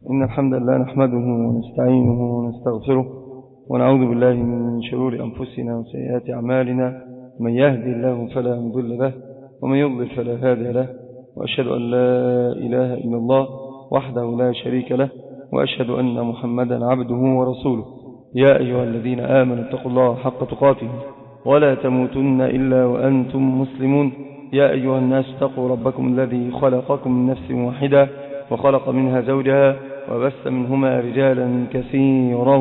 إن الحمد لله نحمده ونستعينه ونستغفره ونعوذ بالله من شرور أنفسنا وسيئات أعمالنا. من يهدي الله فلا مضل له ومن يضلل فلا هادي له، وأشهد أن لا إله إلا الله وحده لا شريك له، وأشهد أن محمدا عبده ورسوله. يا أيها الذين آمنوا اتقوا الله حق تقاته ولا تموتن إلا وأنتم مسلمون. يا أيها الناس اتقوا ربكم الذي خلقكم من نفس واحدة وخلق منها زوجها وبث منهما رجالا كثيرا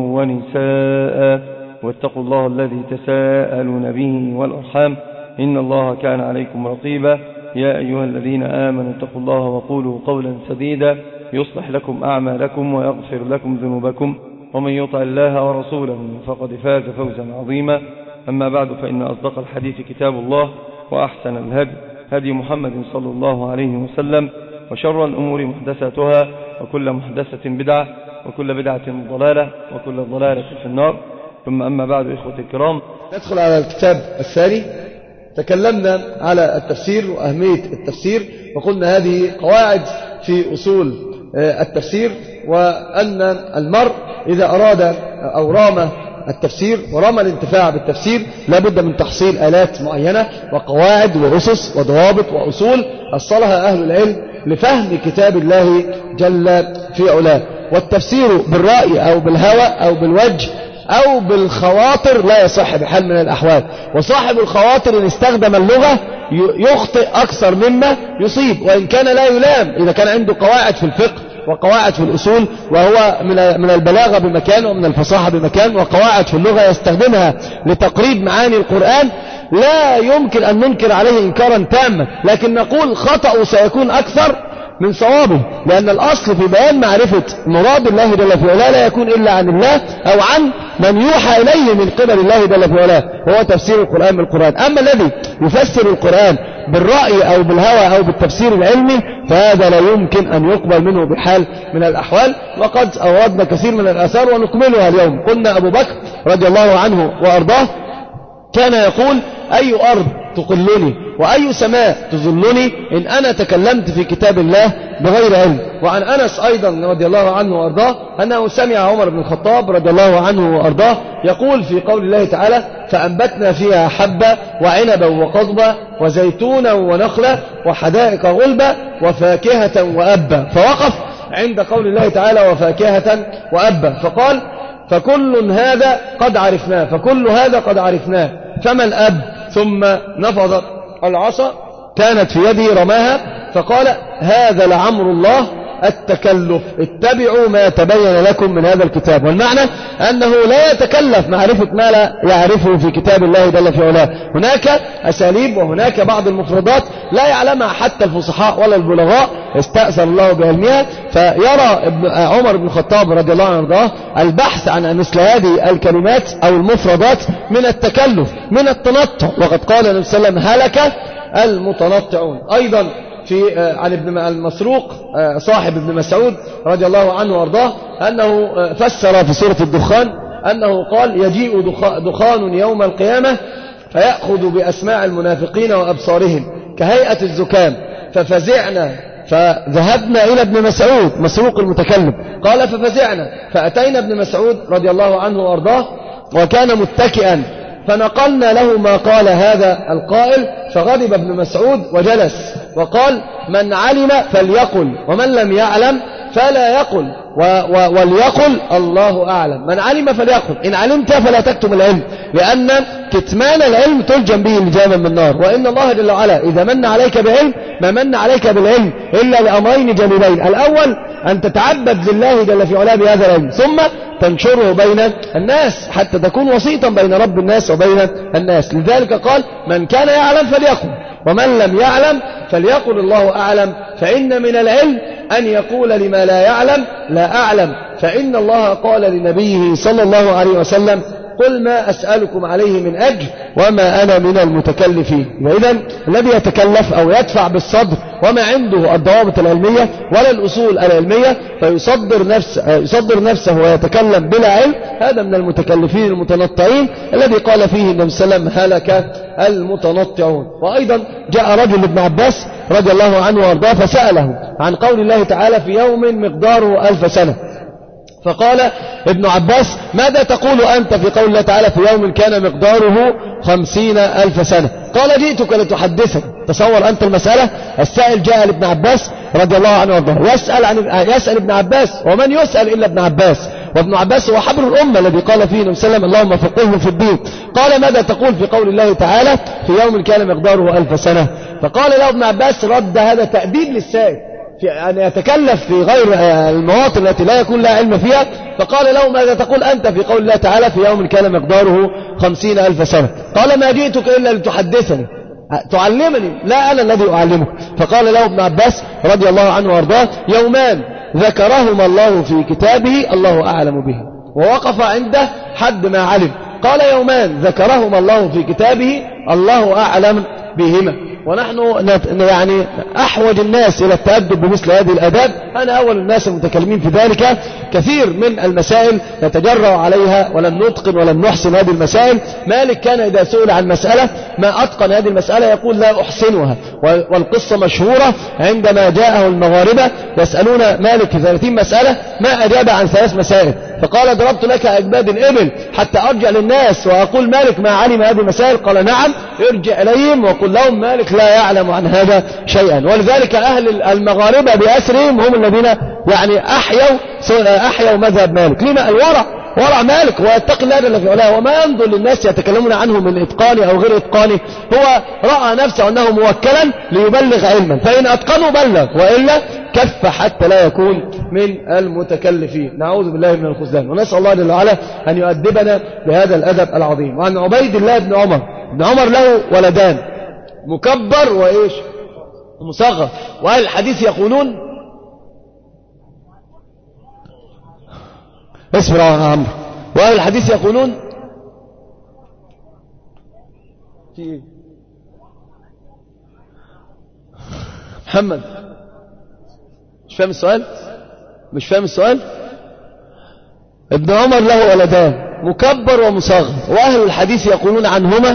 ونساء، واتقوا الله الذي تساءلون به والأرحام إن الله كان عليكم رقيبا. يا أيها الذين آمنوا اتقوا الله وقولوا قولا سديدا يصلح لكم أعمالكم ويغفر لكم ذنوبكم، ومن يطع الله ورسوله فقد فاز فوزا عظيما. أما بعد، فإن أصدق الحديث كتاب الله، وأحسن الهدي هدي محمد صلى الله عليه وسلم، وشر الأمور محدثاتها، وكل محدثة بدعة، وكل بدعة ضلالة، وكل ضلالة في النار. ثم أما بعد، إخوة الكرام، ندخل على الكتاب الثاني. تكلمنا على التفسير وأهمية التفسير، وقلنا هذه قواعد في أصول التفسير، وأن المرء إذا أراد أو رام التفسير ورام الانتفاع بالتفسير لابد من تحصيل آلات معينة وقواعد وأسس وضوابط وأصول أصلها أهل العلم لفهم كتاب الله جل في علاه. والتفسير بالرأي أو بالهوى أو بالوجه أو بالخواطر لا يصح بحال من الأحوال، وصاحب الخواطر إن استخدم اللغة يخطئ أكثر مما يصيب، وإن كان لا يلام إذا كان عنده قواعد في الفقه وقواعد في الأصول، وهو من البلاغة بمكان ومن الفصاحة بمكان، وقواعد في اللغة يستخدمها لتقريب معاني القرآن، لا يمكن أن ننكر عليه إنكارا تاما، لكن نقول خطأه سيكون أكثر من صوابه، لأن الأصل في بيان معرفة مراد الله جل في علاه لا يكون إلا عن الله أو عن من يوحى إليه من قبل الله جل في علاه، وهو تفسير القرآن بالقرآن. أما الذي يفسر القرآن بالرأي أو بالهوى أو بالتفسير العلمي فهذا لا يمكن أن يقبل منه بحال من الأحوال. وقد أوردنا كثير من الآثار ونكملها اليوم. قلنا أبو بكر رضي الله عنه وأرضاه كان يقول: أي أرض تقلني وأي سماء تظلني إن أنا تكلمت في كتاب الله بغير علم. وعن أنس أيضا رضي الله عنه وأرضاه أنه سمع عمر بن الخطاب رضي الله عنه وأرضاه يقول في قول الله تعالى: فأنبتنا فيها حبة وعنبا وقضبا وزيتونا ونخلا وحدائق غلبا وفاكهة وأبا، فوقف عند قول الله تعالى وفاكهة وأبا فقال: فكل هذا قد عرفناه، فما الأب؟ ثم نفض العصا كانت في يده رماها فقال: هذا لعمر الله التكلف، اتبعوا ما تبين لكم من هذا الكتاب. والمعنى أنه لا يتكلف معرفة ما لا يعرفه في كتاب الله جل في علاه. هناك أساليب وهناك بعض المفردات لا يعلمها حتى الفصحاء ولا البلغاء، استأثر الله بعلمها. فيرى عمر بن الخطاب رضي الله عنه البحث عن مثل هذه الكلمات أو المفردات من التكلف، من التنطع، وقد قال النبي صلى الله عليه وسلم: هلك المتنطعون. أيضا عن ابن المسروق صاحب ابن مسعود رضي الله عنه وارضاه أنه فسر في سورة الدخان أنه قال: يجيء دخان يوم القيامة فيأخذ بأسماع المنافقين وأبصارهم كهيئة الزكام، ففزعنا فذهبنا إلى ابن مسعود مسروق المتكلم قال: ففزعنا فأتينا ابن مسعود رضي الله عنه وارضاه وكان متكئا، فنقلنا له ما قال هذا القائل، فغضب ابن مسعود وجلس وقال: من علم فليقل ومن لم يعلم فلا يقل، وليقل الله أعلم. من علم فليقل، إن علمت فلا تكتم العلم، لأن كتمان العلم تلجم به لجاما من النار. وإن الله جل وعلا إذا من عليك بعلم ما من عليك بالعلم إلا لأمرين جليلين: الأول أن تتعبد لله جل في علاه بهذا العلم، ثم تنشره بين الناس حتى تكون وسيطا بين رب الناس وبين الناس. لذلك قال: من كان يعلم فليقل ومن لم يعلم فليقل الله أعلم، فإن من العلم أن يقول لما لا يعلم لا أعلم، فإن الله قال لنبيه صلى الله عليه وسلم: قل ما أسألكم عليه من أجر وما أنا من المتكلفين. وإذن الذي يتكلف أو يدفع بالصدر وما عنده الضوابط العلمية ولا الأصول العلمية فيصدر نفسه ويتكلم بلا علم، هذا من المتكلفين المتنطعين الذي قال فيه النبي صلى الله عليه وسلم هلك المتنطعون. وأيضا جاء رجل ابن عباس رضي الله عنه وارضاه فسأله عن قول الله تعالى في يوم مقداره 1000 سنة، فقال ابن عباس ماذا تقول أنت في قول الله تعالى في يوم كان مقداره 50,000 سنة؟ قال جئتك لتحدثني. تصور أنت المسألة، السائل جاء لابن عباس رضي الله عنه وارضاه يسأل ابن عباس، ومن يسأل إلا ابن عباس، وابن عباس هو حبر الأمة الذي قال فيه النبي صلى الله عليه وسلم اللهم فقهه في الدين. قال ماذا تقول في قول الله تعالى في يوم كان مقداره 1000 سنة؟ فقال له ابن عباس رد هذا تأديب للسائل في أن يتكلف في غير المواطن التي لا يكون لها علم فيها، فقال له ماذا تقول أنت في قول الله تعالى في يوم كان مقداره 50,000 سنة؟ قال ما جئتك إلا لتحدثني، تعلمني لا أنا الذي أعلمك. فقال له ابن عباس رضي الله عنه وارضاه يومان ذكرهما الله في كتابه الله أعلم به، ووقف عنده حد ما علم. قال يومان ذكرهما الله في كتابه الله أعلم بهما. ونحن يعني أحوج الناس إلى التأدب بمثل هذه الآداب، أنا أول الناس المتكلمين في ذلك. كثير من المسائل نتجرأ عليها ولم نتقن ولم نحسن هذه المسائل. مالك كان إذا سئل عن مسألة ما أتقن هذه المسألة يقول لا أحسنها، والقصة مشهورة عندما جاءه المغاربة يسألون مالك 30 مسألة ما أجاب عن 3 مسائل، فقال ضربت لك أجباد الإبل حتى أرجع للناس وأقول مالك ما علم هذه المسائل. قال نعم، ارجع إليهم وقل لهم مالك لا يعلم عن هذا شيئا. ولذلك أهل المغاربة بأسرهم هم الذين يعني أحيوا مذهب مالك. لما؟ ورع مالك ويتقي الله جل في علاه، وما ينظر للناس يتكلمون عنه من إتقانه أو غير إتقانه، هو رأى نفسه أنه موكلا ليبلغ علما، فإن أتقنوا بلغ وإلا كف حتى لا يكون من المتكلفين. نعوذ بالله من الخذلان، ونسأل الله جل وعلا أن يؤدبنا بهذا الأدب العظيم. وعن عبيد الله بن عمر له ولدان مكبر وإيش ومصغر، وأهل الحديث يقولون اسمع يا عمرو، وأهل الحديث يقولون في إيه محمد مش فاهم السؤال. ابن عمر له ولدان مكبر ومصغر، وأهل الحديث يقولون عنهما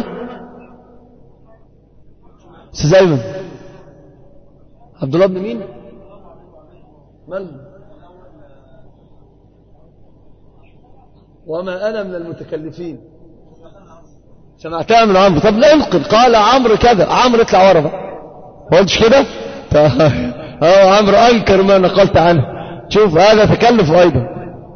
أستاذ أيمن عبد الله بن مين؟ وما أنا من المتكلفين. سمعتها من عمرو. طب لا ينقل، قال عمرو كذا، عمرو اطلع ورا بقى، ما قلتش كده؟ عمرو أنكر ما نقلت عنه. شوف هذا تكلف أيضا.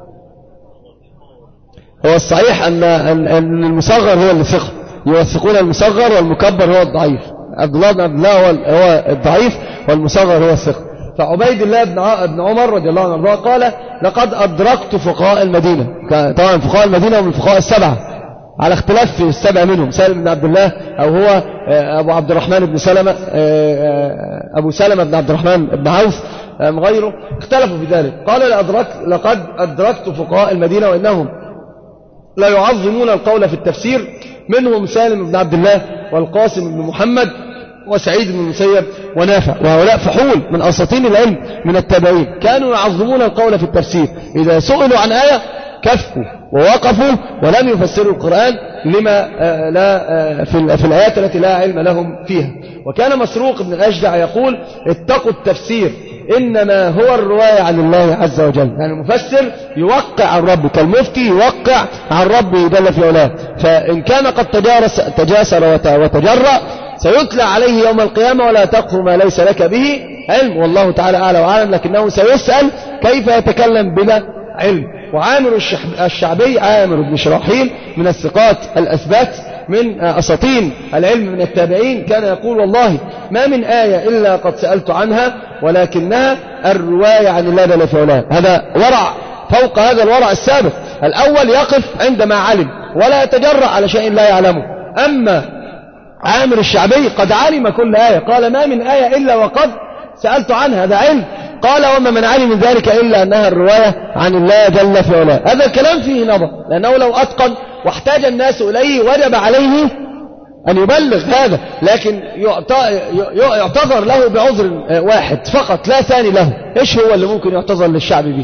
هو الصحيح أن المصغر هو اللي ثقة، يوثقون المصغر والمكبر هو الضعيف. عبد الله بن عبد الله هو الضعيف والمصغر هو الثقة. فعبيد الله بن عمر رضي الله عنه قال لقد أدركت فقهاء المدينة. طبعا فقهاء المدينة ومن الفقهاء السبعة على اختلاف في السبع منهم، سالم بن عبد الله أو هو أبو عبد الرحمن بن سلمة، أبو سلمة بن عبد الرحمن بن عوف، غيره اختلفوا في ذلك. قال لقد أدركت فقهاء المدينة وإنهم لا يعظمون القول في التفسير، منهم سالم بن عبد الله والقاسم بن محمد وسعيد بن المسيب ونافع، وهؤلاء فحول من أساطين العلم من التابعين، كانوا يعظمون القول في التفسير. إذا سئلوا عن آية كفوا ووقفوا ولم يفسروا القرآن لما لا في الآيات التي لا علم لهم فيها. وكان مسروق بن الأجدع يقول اتقوا التفسير إنما هو الرواية عن الله عز وجل. يعني المفسر يوقع عن ربه كالمفتي يوقع عن ربه جل في علاه، فإن كان قد تجاسر وتجرأ سيتلى عليه يوم القيامة ولا تقف ما ليس لك به علم، والله تعالى أعلى وأعلم، لكنه سيسأل كيف يتكلم بلا علم. وعامر الشعبي عامر بن شراحيل من الثقات الأثبات من أساطين العلم من التابعين، كان يقول والله ما من آية إلا قد سألت عنها ولكنها الرواية عن الله جل في علاه. هذا ورع فوق هذا الورع السابق. الأول يقف عندما علم ولا يتجرأ على شيء لا يعلمه. أما عامر الشعبي قد علم كل آية، قال ما من آية إلا وقد سألت عنها، هذا علم. قال وما منعني من ذلك إلا أنها الرواية عن الله جل في علاه. هذا الكلام فيه نظر، لأنه لو أتقن واحتاج الناس إليه وجب عليه أن يبلغ هذا، لكن يعتذر له بعذر واحد فقط لا ثاني له. إيش هو اللي ممكن يعتذر للشعب به؟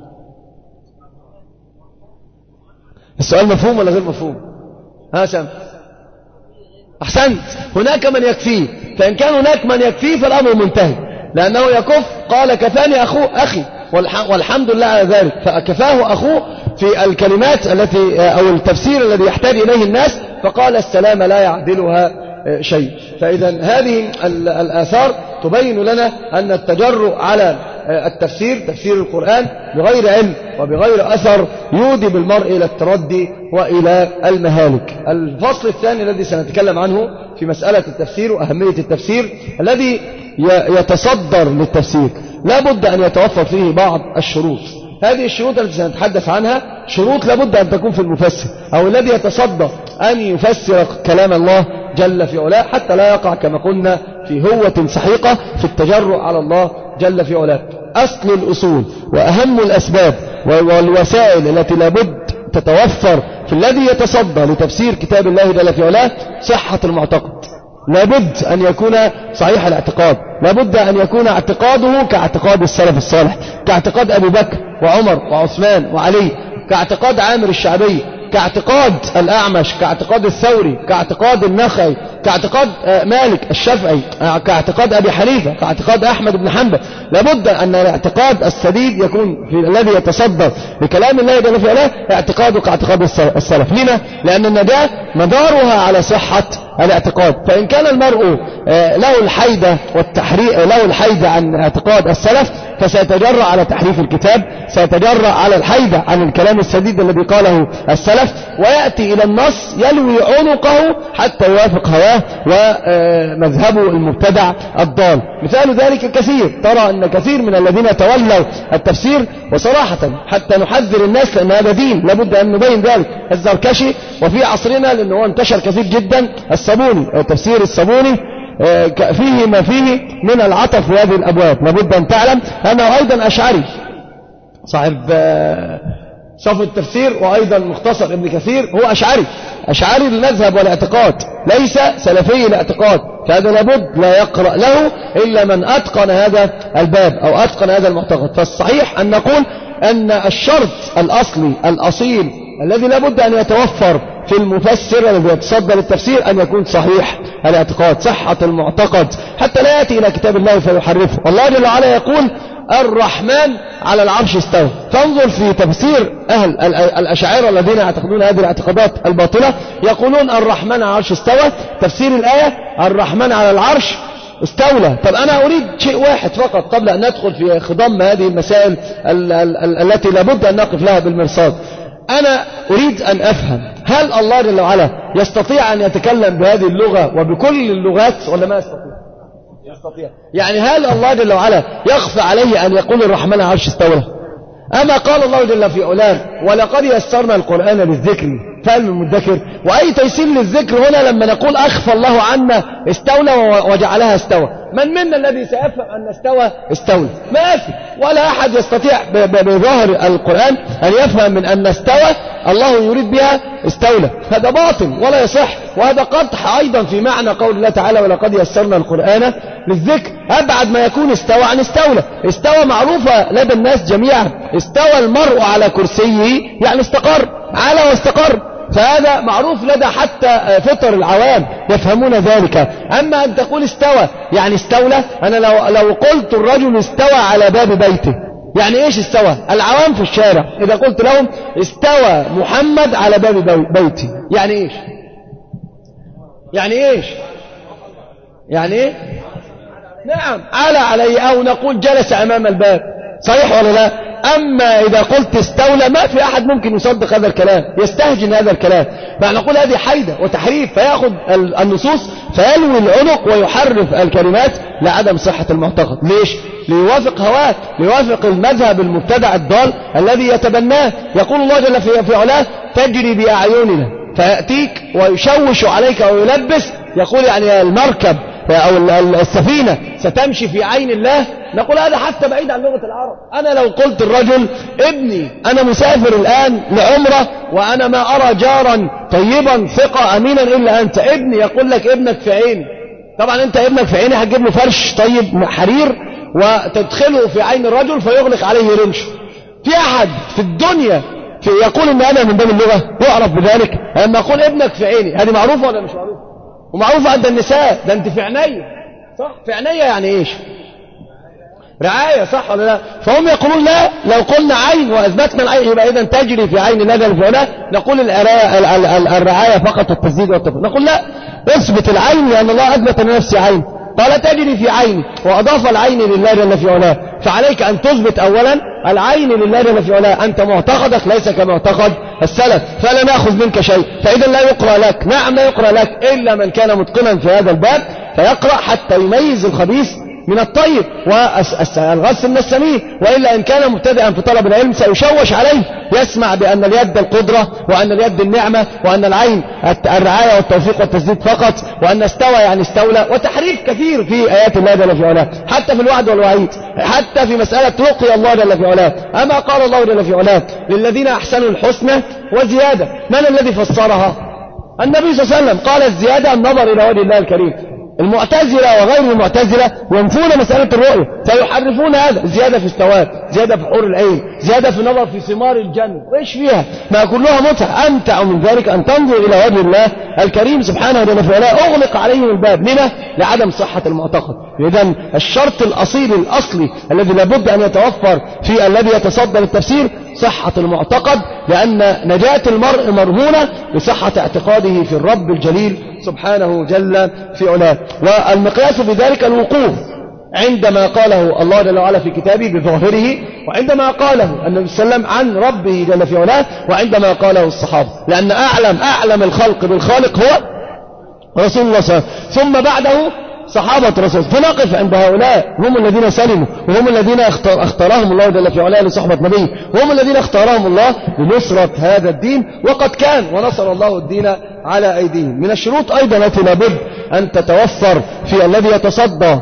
السؤال مفهوم ولا غير مفهوم؟ ها سام أحسنت. هناك من يكفيه، فإن كان هناك من يكفيه فالأمر منتهي، لأنه يكف قال كفاني أخي والحمد لله على ذلك، فكفاه أخوه في الكلمات التي أو التفسير الذي يحتاج إليه الناس، فقال السلام لا يعدلها شيء. فإذا هذه الآثار تبين لنا أن التجرؤ على التفسير، تفسير القرآن بغير علم وبغير أثر، يودي بالمرء إلى التردي وإلى المهالك. الفصل الثاني الذي سنتكلم عنه في مسألة التفسير وأهمية التفسير، الذي يتصدر للتفسير لا بد أن يتوفر فيه بعض الشروط. هذه الشروط التي سنتحدث عنها شروط لا بد أن تكون في المفسر أو الذي يتصدر أن يفسر كلام الله جل في علاه، حتى لا يقع كما قلنا في هوة سحيقة في التجرؤ على الله جل في علاه. أصل الأصول وأهم الأسباب والوسائل التي لابد تتوفر في الذي يتصدى لتفسير كتاب الله جل في علاه صحة المعتقد. لابد أن يكون صحيح الاعتقاد، لابد أن يكون اعتقاده كاعتقاد السلف الصالح، كاعتقاد أبي بكر وعمر وعثمان وعلي، كاعتقاد عامر الشعبي، كاعتقاد الأعمش، كاعتقاد الثوري، كاعتقاد النخعي، كاعتقاد مالك الشافعي، كاعتقاد أبي حنيفة، كاعتقاد أحمد بن حنبل. لابد أن الاعتقاد السديد يكون في الذي يتصدر لكلام الله جل في علاه اعتقاده كاعتقاد السلف. لما؟ لأن النجاة مدارها على صحة الاعتقاد. فإن كان المرء له الحيدة والتحريق، له الحيدة عن اعتقاد السلف، فسيتجرأ على تحريف الكتاب، سيتجرأ على الحيدة عن الكلام السديد الذي قاله السلف، ويأتي إلى النص يلوي عنقه حتى يوافق هواه ومذهبه المبتدع الضال. مثال ذلك كثير، ترى أن كثير من الذين تولوا التفسير، وصراحة حتى نحذر الناس لأن هذا دين لابد أن نبين ذلك، الزركشي، وفي عصرنا لأنه انتشر كثير جدا الصابوني، تفسير الصابوني فيه ما فيه من العطف في هذه الأبواب. لابد أن تعلم أنه أيضا أشعري صاحب صف التفسير، وأيضا مختصر ابن كثير هو أشعري المذهب والاعتقاد، ليس سلفي الاعتقاد، فهذا لابد لا يقرأ له إلا من أتقن هذا الباب أو أتقن هذا المعتقد. فالصحيح أن نقول أن الشرط الأصلي الأصيل الذي لابد أن يتوفر في المفسر الذي يتصدى للتفسير أن يكون صحيح الاعتقاد، صحة المعتقد، حتى لا يأتي إلى كتاب الله فيحرفه. الله جل وعلا يقول الرحمن على العرش استوى. فانظر في تفسير أهل الأشاعرة الذين يعتقدون هذه الاعتقادات الباطلة، يقولون الرحمن على العرش استوى، تفسير الآية الرحمن على العرش استولى. طب أنا أريد شيء واحد فقط قبل أن ندخل في خضم هذه المسائل التي لابد أن نقف لها بالمرصاد. أنا أريد أن أفهم، هل الله جل وعلا يستطيع أن يتكلم بهذه اللغة وبكل اللغات ولا ما يستطيع؟ يعني هل الله جل وعلا يخفى عليه أن يقول الرحمن على العرش استولى؟ أما قال الله جل في علاه ولقد يسرنا القرآن للذكر فهل من مدكر؟ وأي تيسير للذكر هنا لما نقول أخفى الله عنا استولى وجعلها استوى؟ من منا الذي سيفهم أن استولى؟ ما في، ولا أحد يستطيع بظاهر القرآن أن يفهم من أن استوى الله يريد بها استولى. هذا باطل ولا يصح، وهذا قدح أيضا في معنى قول الله تعالى ولقد يسرنا القرآن للذكر. أبعد ما يكون استوى عن استولى. استوى معروفة لدى الناس جميعا، استوى المرء على كرسيه يعني استقر، على واستقر، فهذا معروف لدى حتى فطر العوام يفهمون ذلك. أما أن تقول استوى يعني استولى، أنا لو قلت الرجل استوى على باب بيته، يعني إيش استوى؟ العوام في الشارع إذا قلت لهم استوى محمد على باب بيتي، يعني إيش؟ يعني إيه؟ نعم على علي، أو نقول جلس أمام الباب، صحيح ولا لا؟ أما إذا قلت استولى ما في أحد ممكن يصدق هذا الكلام، يستهجن هذا الكلام، فنقول هذه حيدة وتحريف، فيأخذ النصوص فيلوي العنق ويحرف الكلمات لعدم صحة المعتقد. ليش؟ ليوافق هواه، ليوافق المذهب المبتدع الضال الذي يتبناه. يقول الله جل في علاه تجري بأعيننا، فيأتيك ويشوش عليك ويلبس، يقول يعني المركب أو السفينة ستمشي في عين الله، نقول هذا حتى بعيد عن لغة العرب. أنا لو قلت الرجل ابني أنا مسافر الآن لعمرة وأنا ما أرى جارا طيبا ثقة أمينا إلا أنت، ابني، يقول لك ابنك في عيني. طبعا أنت ابنك في عيني هتجيب له فرش طيب حرير وتدخله في عين الرجل فيغلق عليه رمشه. في أحد في الدنيا يقول إن أنا من باب اللغة يعرف بذلك؟ لما أقول ابنك في عيني، هذه معروفة ولا مش معروفة؟ ومعروفة عند النساء، ده أنت في عينيا، صح؟ في عينيا يعني إيش؟ رعاية، صح ولا لا؟ فهم يقولون لا، لو قلنا عين وأثبتنا العين يبقى إذا تجري في عين الله جل وعلا، نقول الرعاية فقط والتسديد والتفريق. نقول لا، اثبت العين لأن الله أثبت لنفسه عين، قال تجري في عيني وأضاف العين لله جل في علاه، فعليك أن تثبت أولا العين لله جل في علاه، أنت معتقدك ليس كمعتقد السلف، فلا نأخذ منك شيء. فإذا لا يقرأ لك، نعم لا يقرأ لك إلا من كان متقنا في هذا الباب، فيقرأ حتى يميز الخبيث من الطيب والغث من السمين، وإلا إن كان مبتدئا في طلب العلم سيشوش عليه، يسمع بأن اليد القدرة وأن اليد النعمة وأن العين الرعاية والتوفيق والتسديد فقط، وأن استوى يعني استولى، وتحريف كثير في آيات الله جل في علاه، حتى في الوعد والوعيد، حتى في مسألة رقي الله جل في علاه. أما قال الله جل في علاه للذين أحسنوا الحسنى وزيادة، من الذي فسرها؟ النبي صلى الله عليه وسلم قال الزيادة النظر إلى وجه الله الكريم. المعتزلة وغير المعتزلة ينفون مسألة الرؤية، فيحرفون هذا، زيادة في السواد، زيادة في حور العين، زيادة في نظر في ثمار الجنة، وإيش فيها؟ ما كلها متعة. أمتع من ذلك أن تنظر إلى وجه الله الكريم سبحانه وتعالى. أغلق عليهم الباب، لما؟ لعدم صحة المعتقد. إذن الشرط الأصيل الأصلي الذي لابد أن يتوفر في الذي يتصدى للتفسير صحة المعتقد، لأن نجاة المرء مرهونة بصحة اعتقاده في الرب الجليل سبحانه جل في علاه. والمقياس بذلك الوقوف عندما قاله الله جل وعلا في كتابه بظاهره، وعندما قاله النبي صلى الله عليه وسلم عن ربه جل في علاه، وعندما قاله الصحابة، لأن أعلم الخلق بالخالق هو رسول الله صلى الله عليه وسلم، ثم بعده صحابة رسول. فنقف عند هؤلاء، هم الذين سلموا، وهم الذين اختارهم الله جل في علاه لصحبة نبيه، وهم الذين اختارهم الله لنصرة هذا الدين، وقد كان ونصر الله الدين على أيديهم. من الشروط أيضا التي لابد أن تتوفر في الذي يتصدى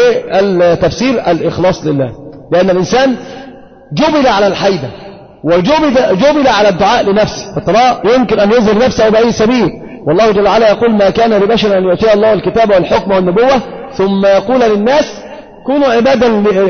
للتفسير الإخلاص لله، لأن الإنسان جبل على الحيدة وجبل على الدعاء لنفسه، فطبعا يمكن أن يظهر نفسه بأي سبيل. والله جل وعلا يقول ما كان لبشر أن يؤتيه الله الكتاب والحكم والنبوة ثم يقول للناس كونوا عبادا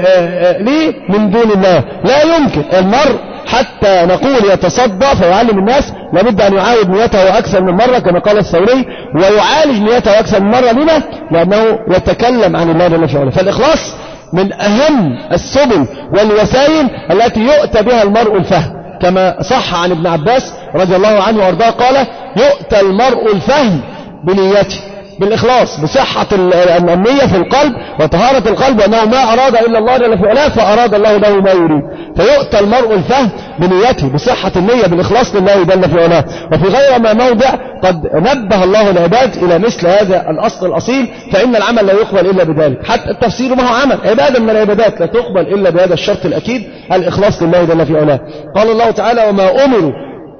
لي من دون الله. لا يمكن المرء حتى نقول يتصدى فيعلم الناس لابد أن يعاود نيته أكثر من مرة كما قال الثوري، ويعالج نيته أكثر من مرة. لما؟ لأنه يتكلم عن الله جل وعلا. فالإخلاص من أهم السبل والوسائل التي يؤتى بها المرء الفهم، كما صح عن ابن عباس رضي الله عنه وارضاه قال يؤتى المرء الفهم بنيته، بالإخلاص، بصحة النية في القلب وطهارة القلب، وأنه ما أراد إلا الله جل في علاه فأراد الله له ما يريد. فيؤتى المرء الفهم بنيته، بصحة النية، بالإخلاص لله جل في علاه. وفي غير ما موضع قد نبه الله العباد إلى مثل هذا الأصل الأصيل، فإن العمل لا يقبل إلا بذلك. حتى التفسير ما هو عمل، عبادة من العبادات لا تقبل إلا بهذا الشرط الأكيد، الإخلاص لله جل في علاه. قال الله تعالى وما أمروا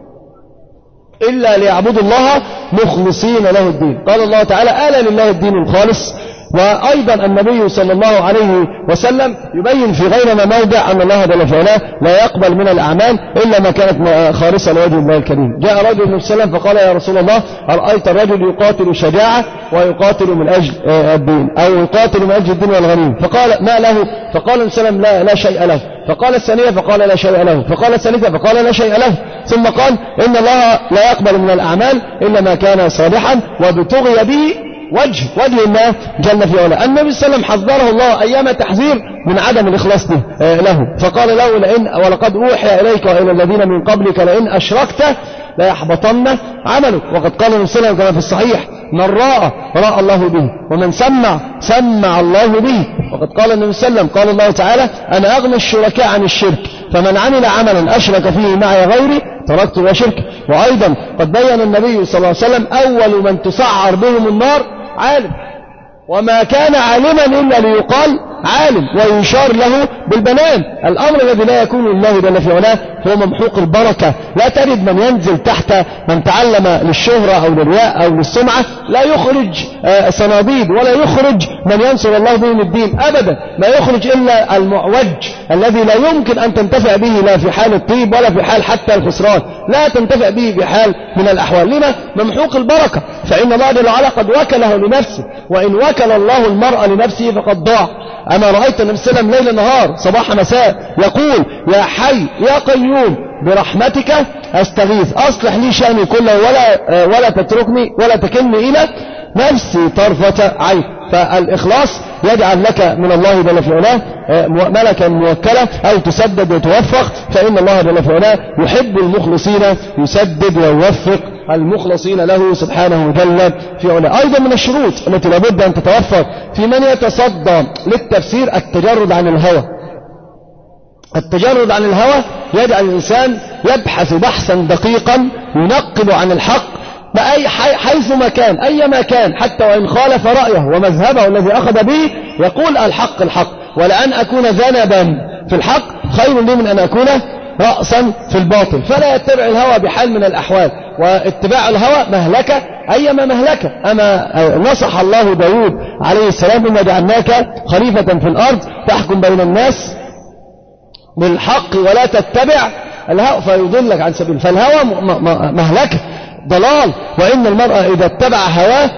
إلا ليعبدوا الله مخلصين له الدين. قال الله تعالى ألا لله الدين الخالص. وأيضا النبي صلى الله عليه وسلم يبين في غير ما موضع أن الله جل وعلا لا يقبل من الأعمال إلا ما كانت خالصة لوجه الله الكريم. جاء رجل النبي صلى الله عليه وسلم فقال يا رسول الله أرأيت الرجل يقاتل شجاعة ويقاتل من أجل الدين، أو يقاتل من أجل الدين والغنيم، فقال ما له؟ فقال النبي صلى الله عليه وسلم لا شيء له. فقال الثانية فقال لا شيء له. فقال الثالثة فقال لا شيء له. ثم قال إن الله لا يقبل من الأعمال إلا ما كان صالحا وابتغي به وجه الله جل في علاه. النبي صلى الله عليه وسلم حذره الله أيام تحذير من عدم الإخلاص له، فقال له ولقد أوحي إليك وإلى الذين من قبلك لئن أشركت لا يحبطن عملك. وقد قال النبي صلى الله عليه وسلم كما في الصحيح من راى الله به، ومن سمع الله به. وقد قال النبي صلى الله عليه وسلم قال الله تعالى أنا أغنى الشركاء عن الشرك فمن عمل عملا أشرك فيه معي غيري تركته وشركه. وأيضا قد بين النبي صلى الله عليه وسلم أول من تسعر بهم النار عالم، وما كان عالما إلا ليقال عالم ويشار له بالبنان. الأمر الذي لا يكون لله جل في علاه هو ممحوق البركة. لا تجد من ينزل تحت من تعلم للشهرة أو للرياء أو للسمعة لا يخرج صناديد ولا يخرج من ينصر الله به الدين أبدا. ما يخرج إلا المعوج الذي لا يمكن أن تنتفع به لا في حال الطيب ولا في حال حتى الخسران، لا تنتفع به بحال من الأحوال. لما؟ ممحوق البركة. فإن الله جل وعلا قد وكله لنفسه، وإن وكل الله المرء لنفسه فقد ضاع. أما رأيت النبي صلى الله عليه وسلم ليل نهار صباح مساء يقول يا حي يا قيوم برحمتك أستغيث أصلح لي شأني كله ولا تتركني ولا تكلني إلى نفسي طرفة عين. فالإخلاص يجعل لك من الله جل في علاه ملكا موكلة أو تسدد وتوفق، فإن الله جل في علاه يحب المخلصين يسدد ويوفق المخلصين له سبحانه جل في علاه. أيضا من الشروط التي لابد أن تتوفر في من يتصدى للتفسير التجرد عن الهوى. التجرد عن الهوى يجعل الإنسان يبحث بحثا دقيقا ينقب عن الحق حيث ما كان أيما كان، حتى وإن خالف رأيه ومذهبه الذي أخذ به يقول الحق الحق، ولأن أكون ذنبا في الحق خير لي من أن أكون رأسا في الباطل. فلا يتبع الهوى بحال من الأحوال، واتباع الهوى مهلكة أيما مهلكة. أما نصح الله داود عليه السلام إنا جعلناك خليفة في الأرض تحكم بين الناس بالحق ولا تتبع الهوى فيضلك عن سبيل. فالهوى مهلكة ضلال، وإن المرء إذا اتبع هواه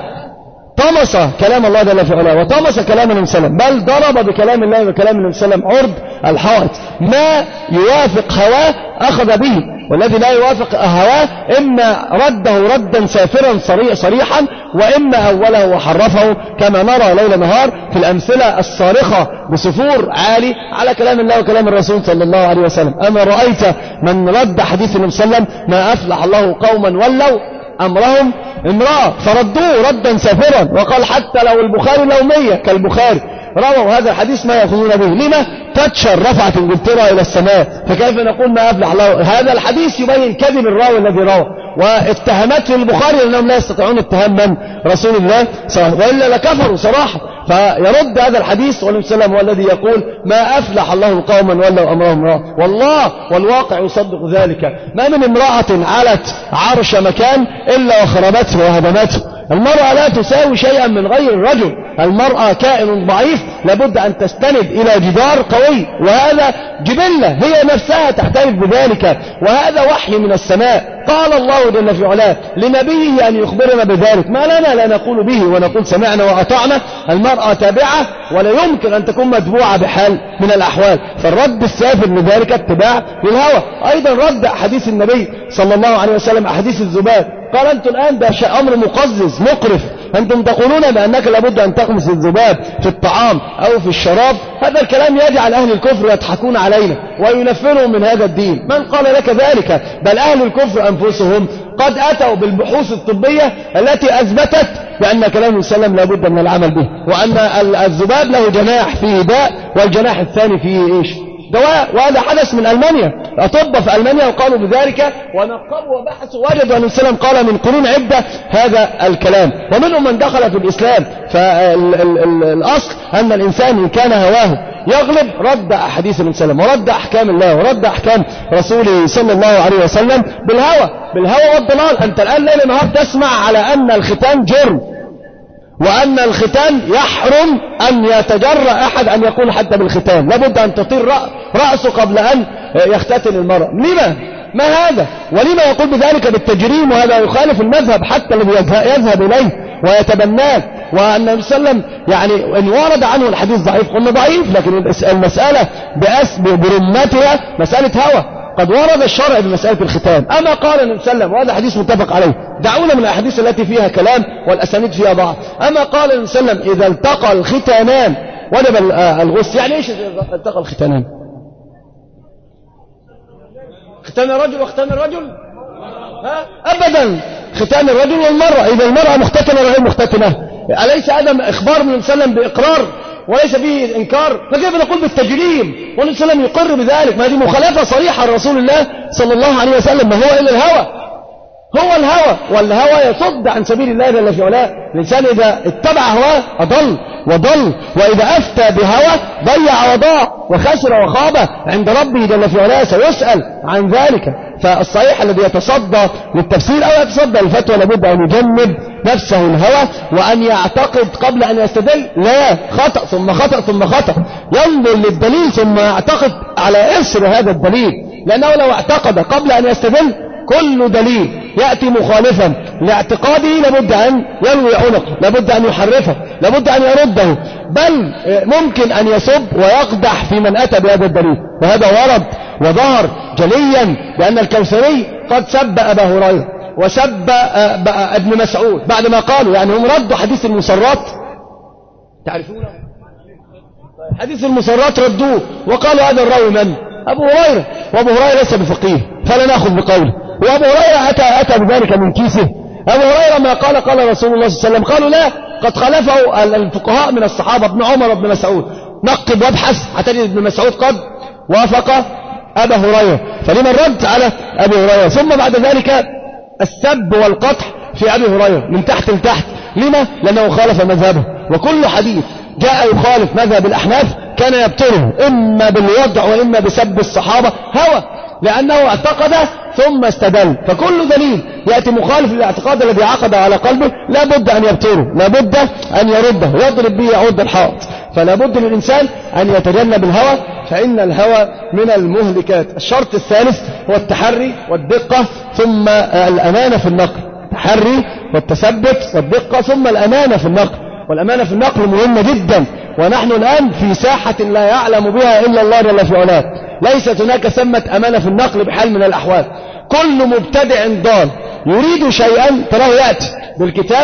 طمس كلام الله جل في علاه وطمس كلام النبي صلى الله عليه وسلم، بل ضرب بكلام الله وكلام النبي صلى الله عليه وسلم عرض الحائط. ما يوافق هواه أخذ به، والذي لا يوافق هواه إما رده ردا سافرا صريحا، وإما أوله وحرفه كما نرى ليل نهار في الأمثلة الصارخة بسفور عالي على كلام الله وكلام الرسول صلى الله عليه وسلم. أما رأيت من رد حديث النبي صلى الله عليه وسلم ما أفلح الله قوما ولوا أمرهم امرأة فردوه ردا سافرا، وقال حتى لو البخاري لو 100 كالبخاري رووا هذا الحديث ما يأخذون به. لما؟ تتشر رفعت انجلترا إلى السماء، فكيف نقول ما أفلح الله؟ هذا الحديث يبين كذب الراوي الذي روى واتهامات في البخاري لأنهم لا يستطيعون اتهام من رسول الله صلى الله عليه وسلم، وإلا لكفروا صراحة. فيرد هذا الحديث والنبي صلى الله عليه وسلم هو الذي يقول ما أفلح الله قوما ولوا أمرهم امرأة، والله والواقع يصدق ذلك. ما من امرأة علت عرش مكان إلا وخربته وهدمته. المرأة لا تساوي شيئا من غير الرجل، المرأة كائن ضعيف لابد أن تستند إلى جدار قوي، وهذا جبلة هي نفسها تعترف بذلك، وهذا وحي من السماء. قال الله جل في علاه لنبيه أن يخبرنا بذلك، ما لنا لا نقول به ونقول سمعنا وأطعنا. المرأة تابعة ولا يمكن أن تكون متبوعة بحال من الأحوال. فالرد السافر لذلك اتباع للهوى. أيضا رد أحاديث النبي صلى الله عليه وسلم أحاديث الذباب، قال أنتم الآن ده أمر مقزز مقرف، أنتم تقولون بأنك لابد أن تقمص الذباب في الطعام أو في الشراب. هذا الكلام يجعل أهل الكفر يضحكون علينا وينفرهم من هذا الدين. من قال لك ذلك؟ بل أهل الكفر أنفسهم قد أتوا بالبحوث الطبية التي أثبتت بأن كلام السلام لابد من العمل به، وأن الذباب له جناح فيه داء والجناح الثاني فيه إيش؟ دواء. وهذا حدث من ألمانيا، أطباء في ألمانيا وقالوا بذلك ونقبوا وبحثوا وجدوا أن السلام قال من قرون عدة هذا الكلام، ومنهم من دخل في الإسلام. فالأصل أن الإنسان إن كان هواه يغلب رد أحاديث النبي صلى الله عليه وسلم ورد أحكام الله ورد أحكام رسوله صلى الله عليه وسلم بالهوى والضلال. أنت الآن ليل نهار تسمع على أن الختان جرم، وأن الختان يحرم أن يتجرأ أحد أن يقول حتى بالختان لابد أن تطير رأسه قبل أن يختتن المرأة. لما؟ ما هذا؟ ولما يقول بذلك بالتجريم؟ وهذا يخالف المذهب حتى الذي يذهب إليه ويتبناه. وأن النبي صلى الله عليه وسلم يعني إن ورد عنه الحديث ضعيف قلنا ضعيف، لكن المسألة برمتها مسألة هوى. قد ورد الشرع بمسألة الختان. أما قال النبي صلى الله عليه وسلم وهذا حديث متفق عليه، دعونا من الأحاديث التي فيها كلام والأسانيد فيها ضعف. أما قال النبي صلى الله عليه وسلم إذا التقى الختانان وجب الغسل. يعني إيش إذا التقى الختانان؟ ختان الرجل وختان الرجل؟ أبدا، ختان الرجل والمرأة. إذا المرأة مختتنة وغير مختتنة، أليس هذا إخبار من النبي صلى الله عليه وسلم بإقرار وليس فيه إنكار؟ فكيف نقول بالتجريم والنبي صلى الله عليه وسلم يقر بذلك؟ ما دي مخالفة صريحة لرسول الله صلى الله عليه وسلم، ما هو إلا الهوى. هو الهوى، والهوى يصد عن سبيل الله جل في علاه. الإنسان إذا اتبع هواه أضل وضل، وإذا أفتى بهوى ضيع وضاع وخسر وخاب عند ربه جل في علاه، سيسأل عن ذلك. فالصحيح الذي يتصدى للتفسير أو يتصدى للفتوى لابد أن يجنب نفسه الهوى، وأن يعتقد قبل أن يستدل لا، خطأ ثم خطأ ثم خطأ، ينظر للدليل ثم يعتقد على إثر هذا الدليل، لأنه لو اعتقد قبل أن يستدل كل دليل يأتي مخالفا لاعتقاده لابد أن يلوي عنقه، لابد أن يحرفه، لابد أن يرده، بل ممكن أن يسب ويقدح في من أتى بهذا الدليل. وهذا ورد وظهر جليا، لأن الكوثري قد سب أبا هريرة وسب ابن مسعود بعد ما قالوا، يعني هم ردوا حديث المسرات، تعرفون حديث المسرات ردوه وقالوا هذا الراوي من؟ أبو هريرة، وأبو هريرة ليس بفقيه فلا نأخذ بقوله، وأبو هريرة أتى بذلك من كيسه. أبو هريرة ما قال رسول الله صلى الله عليه وسلم، قالوا لا، قد خالفه الفقهاء من الصحابة ابن عمر وابن مسعود، نقب وابحث حتى ابن مسعود قد وافق أبا هريرة، فلما الرد على أبي هريرة؟ ثم بعد ذلك السب والقطع في أبي هريرة من تحت لتحت. لما؟ لأنه خالف مذهبه، وكل حديث جاء يخالف مذهب الأحناف كان يبطله إما بالوضع وإما بسب الصحابة هوى، لأنه اعتقد ثم استدل. فكل دليل يأتي مخالف للاعتقاد الذي عقد على قلبه لابد أن يبطله، لابد أن يرده، يضرب به يعود الحائط. فلا بد للإنسان أن يتجنب الهوى، فإن الهوى من المهلكات. الشرط الثالث هو التحري والدقة ثم الأمانة في النقل، التحري والتثبت والدقة ثم الأمانة في النقل. والأمانة في النقل مهمة جدا، ونحن الآن في ساحة لا يعلم بها إلا الله جل في علاه. ليست هناك ثمة أمانة في النقل بحال من الأحوال. كل مبتدع ضال يريد شيئا تراه يأتي بالكتاب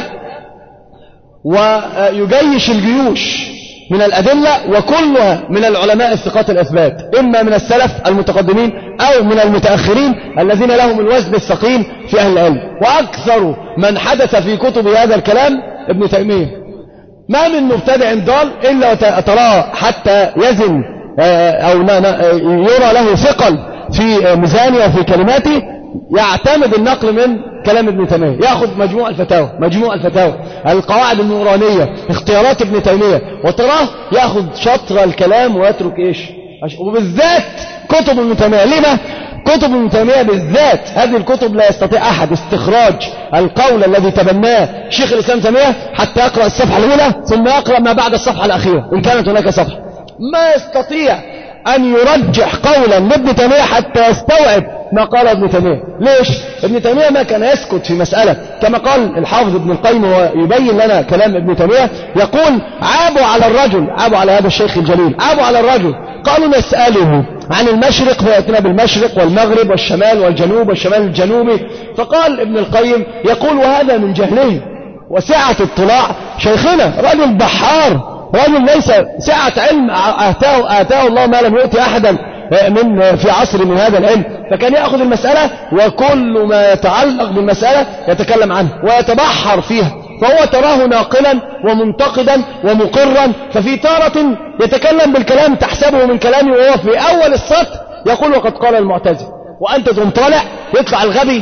ويجيش الجيوش من الأدلة، وكلها من العلماء الثقات الأثبات، إما من السلف المتقدمين أو من المتأخرين الذين لهم الوزن الثقيل في أهل العلم. وأكثر من حدث في كتب هذا الكلام ابن تيمية. ما من مبتدع ضال إلا تراه حتى يزن أو يرى له ثقل في ميزانه وفي كلماته يعتمد النقل من كلام ابن تيمية، يأخذ مجموع الفتاوى، القواعد النورانية، اختيارات ابن تيمية، وتراه يأخذ شطر الكلام ويترك إيش؟ وبالذات كتب ابن تيمية. لما؟ كتب ابن تيمية بالذات هذه الكتب لا يستطيع أحد استخراج القول الذي تبناه شيخ الإسلام تيمية حتى يقرأ الصفحة الأولى ثم يقرأ ما بعد الصفحة الأخيرة إن كانت هناك صفحة. ما يستطيع أن يرجح قولا لابن تيمية حتى يستوعب ما قال ابن تيمية. ليش؟ ابن تيمية ما كان يسكت في مسألة، كما قال الحافظ ابن القيم ويبين لنا كلام ابن تيمية، يقول عابوا على الرجل، عابوا على هذا الشيخ الجليل، عابوا على الرجل، قالوا نسأله عن المشرق فيأتنا بالمشرق والمغرب والشمال والجنوب والشمال الجنوبي. فقال ابن القيم يقول وهذا من جهله وسعة اطلاع شيخنا، رجل بحار، رجل ليس سعة علم آتاه الله ما لم يؤتي أحدا في عصر من هذا العلم، فكان يأخذ المسألة وكل ما يتعلق بالمسألة يتكلم عنه ويتبحر فيها، فهو تراه ناقلا ومنتقدا ومقرا. ففي تارة يتكلم بالكلام تحسبه من كلامه وهو في أول السطر يقول وقد قال المعتزلة، وأنت تقوم طالع يطلع الغبي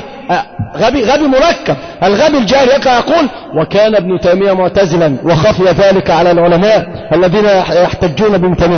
غبي مركب، الغبي الجاهل يقول وكان ابن تيمية معتزلا وخفي ذلك على العلماء الذين يحتجون بابن تيمية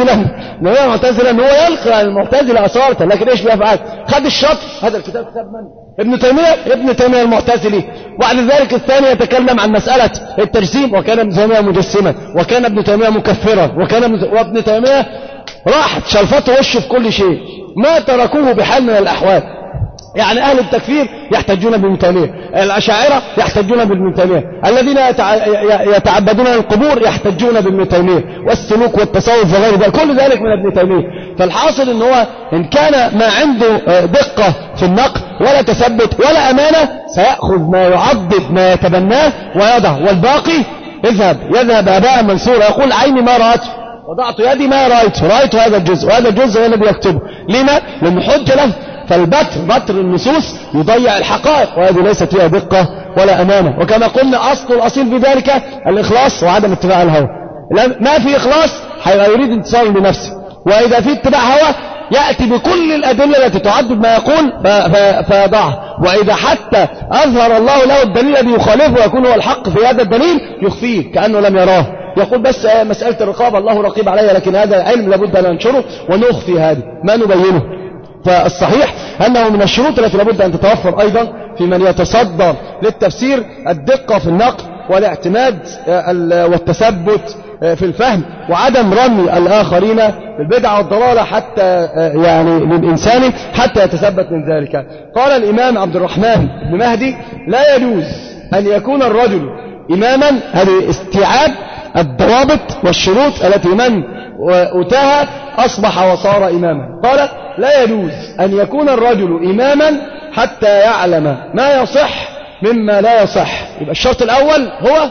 معتزلا، هو يلقى المعتزلة أصالة، لكن إيش بيفعل؟ خد الشطر، هذا الكتاب كتاب من؟ ابن تيمية المعتزلي. وبعد ذلك الثاني يتكلم عن مسألة التجسيم، وكان ابن تيمية مجسما، وكان ابن تيمية مكفرا، وابن تيمية راحت شلفته وشه في كل شيء، ما تركوه بحال من الأحوال. يعني أهل التكفير يحتجون بابن تيمية، الأشاعرة يحتجون بابن تيمية، الذين يتعبدون القبور يحتجون بابن تيمية، والسلوك والتصوف وغير ذلك كل ذلك من ابن تيمية. فالحاصل إن هو إن كان ما عنده دقة في النقل ولا تثبت ولا أمانة سيأخذ ما يعضد ما يتبناه ويضع، والباقي يذهب أباء منصورا يقول عيني ما رأته وضعت يدي ما رأيت هذا الجزء، وهذا الجزء هو الذي يكتبه. لما؟ لأنه حجة له. فالبتر النصوص يضيع الحقائق، وهذه ليست فيها دقة ولا أمانة. وكما قلنا أصل الأصيل في ذلك الإخلاص وعدم اتباع الهوى. ما في إخلاص يريد انتصار لنفسه، وإذا في اتباع هوى يأتي بكل الأدلة التي تعدد ما يقول فيضعها. وإذا حتى أظهر الله له الدليل الذي يخالفه ويكون هو الحق في هذا الدليل يخفيه كأنه لم يراه، يقول بس مسألة الرقابة الله رقيب عليها، لكن هذا علم لابد أن ننشره ونخفي هذا ما نبينه. فالصحيح أنه من الشروط التي لابد أن تتوفر أيضا في من يتصدى للتفسير الدقة في النقل والاعتماد والتثبت في الفهم، وعدم رمي الآخرين بالبدعة والضلالة حتى يعني للإنسان حتى يتثبت من ذلك. قال الإمام عبد الرحمن بن مهدي: لا يجوز أن يكون الرجل إماما، هذه استيعاب الضوابط والشروط التي من أتاها أصبح وصار إماما. قال: لا يجوز أن يكون الرجل إماما حتى يعلم ما يصح مما لا يصح. يبقى الشرط الأول هو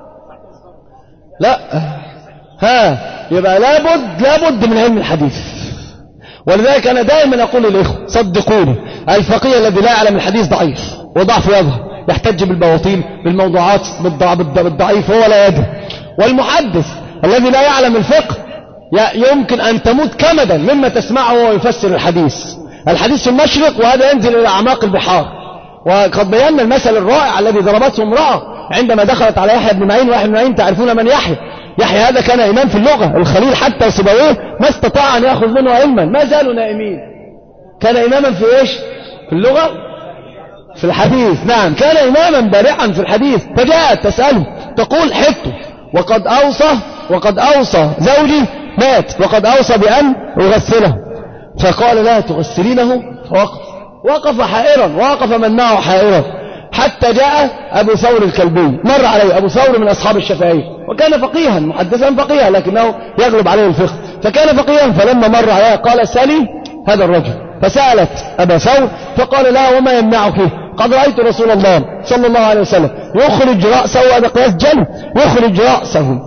يبقى لابد من علم الحديث. ولذلك أنا دائما أقول للإخوة صدقوني، الفقيه الذي لا يعلم الحديث ضعيف وضعف يظهر، يحتج بالبواطيل بالموضوعات بالضعيف هو لا يدري. والمحدث الذي لا يعلم الفقه يمكن أن تموت كمدا مما تسمعه وهو يفسر الحديث في المشرق وهذا ينزل إلى أعماق البحار. وقد بينا المثل الرائع الذي ضربته امرأة عندما دخلت على يحيى بن معين. ويحيى بن معين تعرفون من يحيى هذا كان إمام في اللغة، الخليل حتى سيبويه ما استطاع أن يأخذ منه علما، ما زالوا نائمين. كان إماما في إيش؟ في اللغة، في الحديث. نعم، كان إماما بارعا في الحديث. فجاءت تسأله تقول: حته وقد أوصى زوجي مات وقد أوصى بأن أغسله. فقال: لا تغسلينه. وقف حائرا، وقف من معه حائرا، حتى جاء أبو ثور الكلبي. مر عليه أبو ثور من أصحاب الشافعي، وكان فقيها محدثا فقيها لكنه يغلب عليه الفقه، فكان فقيها. فلما مر عليه قال: سلي هذا الرجل. فسألت أبا ثور فقال: لا، وما يمنعك؟ قد رأيت رسول الله صلى الله عليه وسلم يخرج رأسه، هذا قياس جل، يخرج رأسه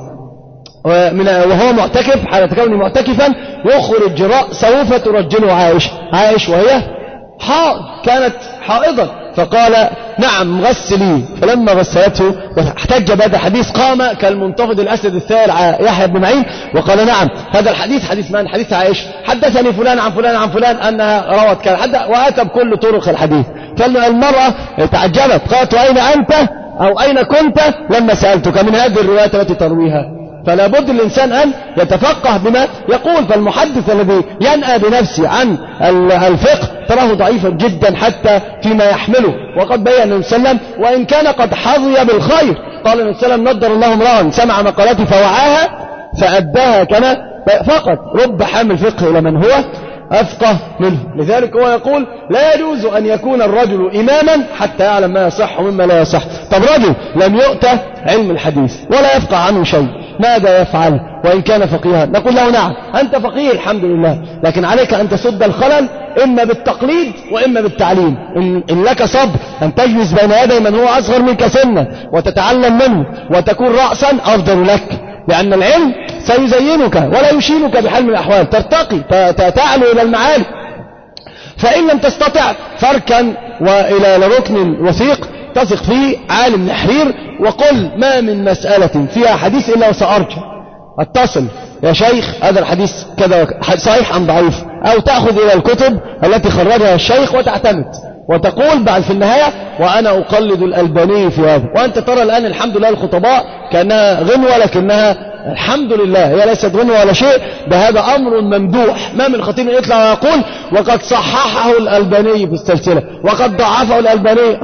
وهو معتكف، حالة كونه معتكفا، يخرج رأسه فترجله عائش وهي كانت حائضا. فقال: نعم غسلي. فلما غسلته واحتج بهذا الحديث قام كالمنتفض الأسد الثائر يحيى بن معين وقال: نعم هذا الحديث حديث من؟ حديث عائشة. حدثني فلان عن فلان عن فلان أنها روت كذا، وأتى بكل طرق الحديث. فالمرأة تعجبت قالت: أين أنت أو أين كنت لما سألتك من هذه الروايات التي ترويها؟ فلا بد الإنسان أن يتفقه بما يقول. فالمحدث الذي ينأى بنفسه عن الفقه تراه ضعيفا جدا حتى فيما يحمله. وقد بيّن النبي صلى الله عليه وسلم وإن كان قد حظي بالخير. قال النبي صلى الله عليه وسلم: نضر الله امرأ سمع مقالتي فوعاها فأداها كما فقط رب حامل فقه إلى من هو أفقه منه. لذلك هو يقول: لا يجوز أن يكون الرجل إماما حتى يعلم ما يصح ومما لا يصح. طب رجل لم يؤتى علم الحديث ولا يفقه عنه شيء، ماذا يفعل وإن كان فقيها؟ نقول له: نعم أنت فقيه الحمد لله، لكن عليك أن تسد الخلل إما بالتقليد وإما بالتعليم. إن لك صبر أن تجلس بين يدي من هو أصغر منك سنا وتتعلم منه وتكون رأسا أفضل لك، لأن العلم سيزينك ولا يشينك بحال من الأحوال، ترتقي تعلو إلى المعالي. فإن لم تستطع فاركن وإلى ركن وثيق تثق فيه عالم نحرير، وقل: ما من مسألة فيها حديث إلا وسأرجع اتصل يا شيخ هذا الحديث كذا صحيح أم ضعيف، أو تأخذ إلى الكتب التي خرجها الشيخ وتعتمد وتقول بعد في النهاية: وأنا أقلد الألباني في هذا. وأنت ترى الآن الحمد لله الخطباء كأنها غنوة، لكنها الحمد لله هي ليست غنوة ولا شيء، بهذا أمر ممدوح. ما من خطيب يطلع ويقول: وقد صححه الألباني في السلسلة، وقد ضعفه الألباني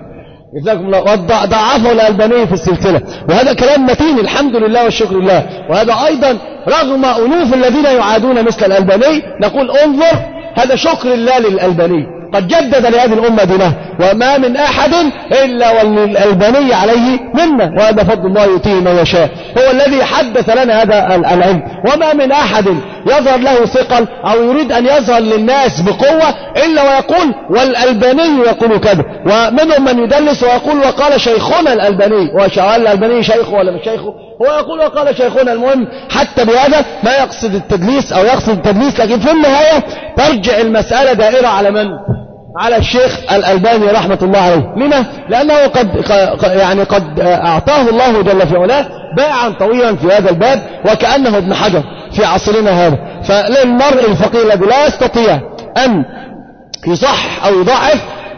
ضعفه الألباني في السلسلة، وهذا كلام متين الحمد لله والشكر لله. وهذا أيضا رغم ألوف الذين يعادون مثل الألباني نقول: انظر هذا شكر الله للألباني، قد جدد لهذه الأمة دينها، وما من أحد إلا والألباني عليه منا، وهذا فضل الله يؤتيه من يشاء، هو الذي حدث لنا هذا العلم. وما من أحد يظهر له ثقل أو يريد أن يظهر للناس بقوة إلا ويقول: والألباني يقول كذا. ومنهم من يدلس ويقول: وقال شيخنا الألباني. وشعال الألباني شيخه ولا مش شيخه؟ هو يقول: وقال شيخنا. المهم حتى بهذا ما يقصد التدليس أو يقصد التدليس، لكن في النهاية ترجع المسألة دائرة على من؟ على الشيخ الألباني رحمة الله عليه. لما؟ لأنه قد أعطاه الله جل في علاه باعا طويلا في هذا الباب، وكأنه ابن حجر في عصرنا هذا. فللمرء الفقير الذي لا يستطيع أن يصح أو يضعف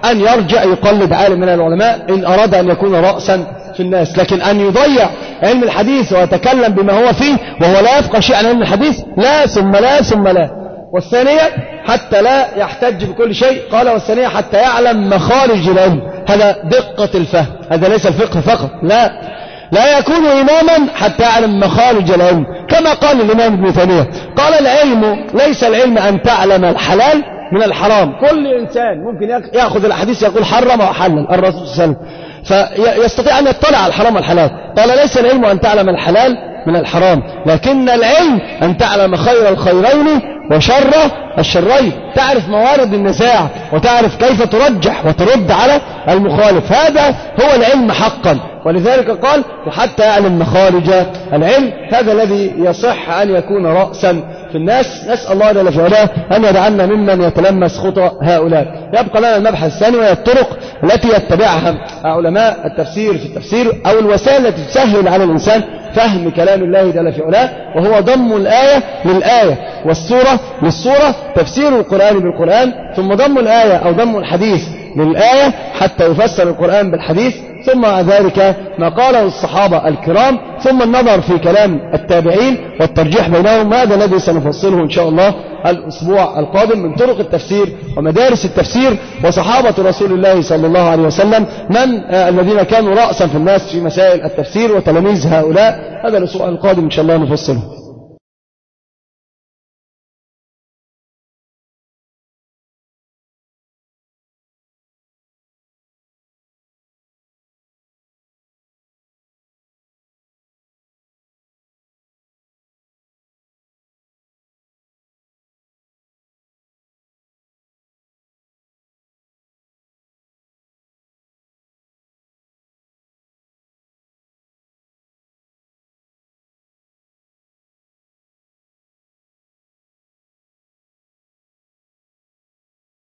أن يرجع يقلد عالم من العلماء إن أراد أن يكون رأسا في الناس. لكن أن يضيع علم الحديث ويتكلم بما هو فيه وهو لا يفقه شيء عن علم الحديث، لا ثم لا ثم لا. والثانية حتى لا يحتج بكل شيء، قال والثانية حتى يعلم مخارج العلم. هذا دقة الفهم، هذا ليس الفقه فقط، لا يكون إماما حتى يعلم مخارج العلم. كما قال الإمام ابن تيمية، قال العلم ليس العلم أن تعلم الحلال من الحرام. كل إنسان ممكن يأخذ الحديث يقول حرم وحلل الرسول صلى الله عليه وسلم، فيستطيع أن يطلع على الحرام والحلال. قال ليس العلم أن تعلم الحلال من الحرام، لكن العلم أن تعلم خير الخيرين وشر الشرين، تعرف موارد النزاع وتعرف كيف ترجح وترد على المخالف. هذا هو العلم حقا. ولذلك قال وحتى يعلم مخارج العلم. هذا الذي يصح أن يكون رأسا في الناس. نسأل الله جل وعلا أن يجعلنا ممن يتلمس خطى هؤلاء. يبقى لنا المبحث الثاني، وهي الطرق التي يتبعها علماء التفسير في التفسير، أو الوسائل التي تسهل على الإنسان فهم كلام الله جل وعلا، وهو ضم الآية للآية والسورة للسورة، تفسير القرآن بالقرآن، ثم ضم الآية أو ضم الحديث للآية حتى يفسر القرآن بالحديث، ثم مع ذلك ما قاله الصحابة الكرام، ثم النظر في كلام التابعين والترجيح بينهم. هذا الذي سنفصله إن شاء الله الأسبوع القادم من طرق التفسير ومدارس التفسير وصحابة رسول الله صلى الله عليه وسلم، من الذين كانوا رأسا في الناس في مسائل التفسير وتلاميذ هؤلاء. هذا الأسبوع القادم إن شاء الله نفصله.